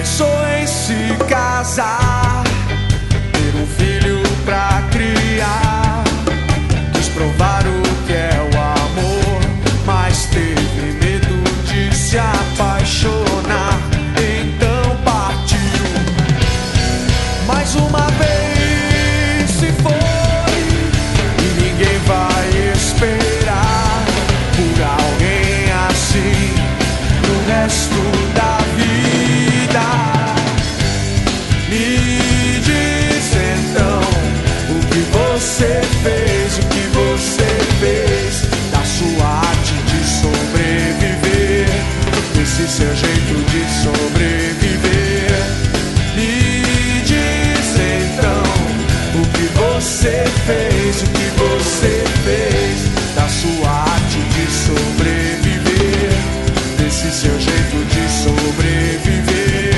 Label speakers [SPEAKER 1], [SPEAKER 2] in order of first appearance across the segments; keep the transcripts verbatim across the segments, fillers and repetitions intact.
[SPEAKER 1] Pensou em se casar, ter um filho pra criar, quis provar o que é o amor, mas teve medo de se apaixonar. Então partiu, mais uma vez se foi, e ninguém vai esperar por alguém assim no resto da vida. Me diz então o que você fez, o que você fez da sua arte de sobreviver, desse seu jeito de sobreviver. Me diz então o que você fez, o que você fez da sua arte de sobreviver, desse seu jeito de sobreviver.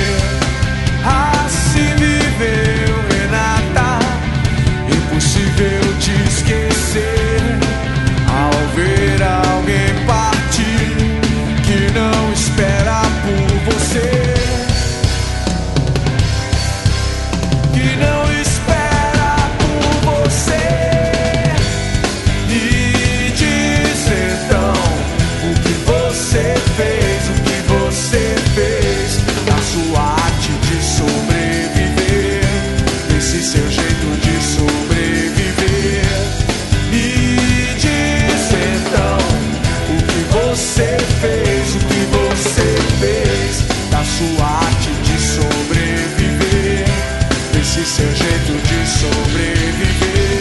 [SPEAKER 1] Assim viveu Renata, impossível te esquecer, ao ver alguém partir que não espera por você, que não espera por você. Me diz então o que você fez, o que você fez da sua arte de sobreviver, desse seu jeito de sobreviver. Me diz então o que você fez, o que você fez da sua arte de sobreviver, desse seu jeito de sobreviver.